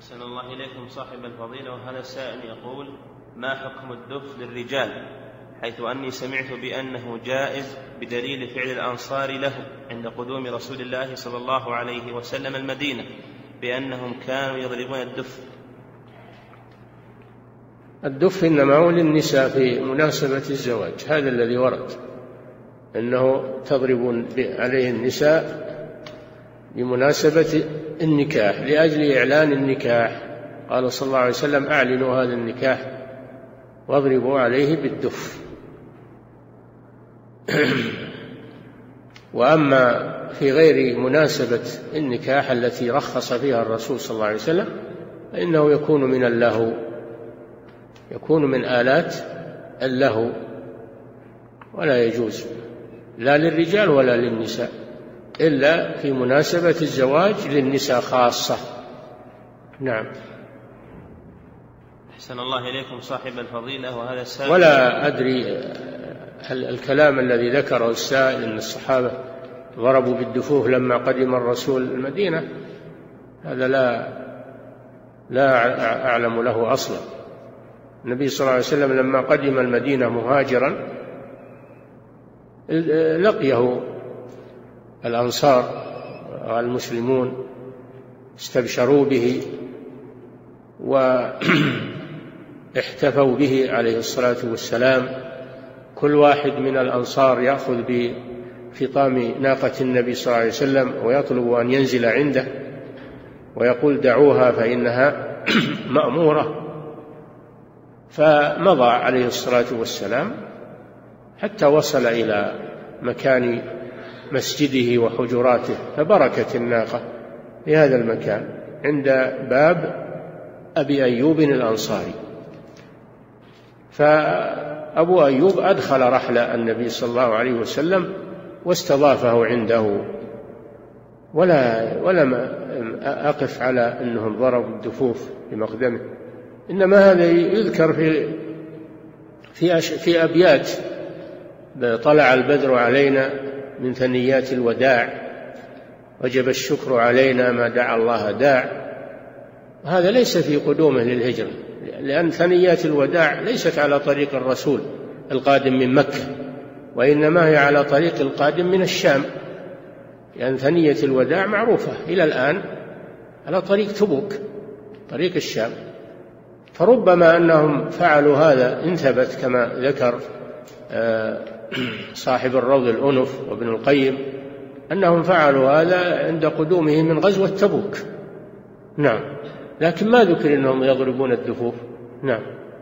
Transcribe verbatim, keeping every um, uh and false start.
أحسن الله إليكم صاحب الفضيلة. وهذا سائل يقول: ما حكم الدف للرجال، حيث أني سمعت بأنه جائز بدليل فعل الأنصار له عند قدوم رسول الله صلى الله عليه وسلم المدينة بأنهم كانوا يضربون الدف. الدف إنما هو للنساء في مناسبة الزواج، هذا الذي ورد أنه تضرب عليه النساء بمناسبة النكاح لأجل إعلان النكاح. قال صلى الله عليه وسلم: أعلنوا هذا النكاح واضربوا عليه بالدف. وأما في غير مناسبة النكاح التي رخص فيها الرسول صلى الله عليه وسلم فإنه يكون من اللهو، يكون من آلات اللهو، ولا يجوز لا للرجال ولا للنساء، إلا في مناسبة الزواج للنساء خاصة. نعم. أحسن الله إليكم صاحب الفضيلة. وهذا السائل: ولا أدري هل الكلام الذي ذكره السائل أن الصحابة ضربوا بالدفوف لما قدم الرسول المدينة، هذا لا لا أعلم له أصلا. النبي صلى الله عليه وسلم لما قدم المدينة مهاجرا لقيه الأنصار والمسلمون، استبشروا به واحتفوا به عليه الصلاة والسلام. كل واحد من الأنصار يأخذ بفطام ناقة النبي صلى الله عليه وسلم ويطلب أن ينزل عنده ويقول: دعوها فإنها مأمورة. فمضى عليه الصلاة والسلام حتى وصل إلى مكان مسجده وحجراته، فبركت الناقة في هذا المكان عند باب أبي أيوب الأنصاري. فأبو أيوب أدخل رحل النبي صلى الله عليه وسلم واستضافه عنده، ولا ولم أقف على أنهم ضربوا الدفوف بمقدمه، إنما هذا يذكر في في في أبيات: طلع البدر علينا من ثنيات الوداع، وجب الشكر علينا ما دعا الله داع. وهذا ليس في قدومه للهجرة، لأن ثنيات الوداع ليست على طريق الرسول القادم من مكة، وإنما هي على طريق القادم من الشام، لأن ثنية الوداع معروفة إلى الآن على طريق تبوك، طريق الشام. فربما أنهم فعلوا هذا إن ثبت كما ذكر صاحب الروض الأنف وابن القيم أنهم فعلوا هذا عند قدومه من غزوة تبوك. نعم، لكن ما ذكر أنهم يضربون الدفوف. نعم.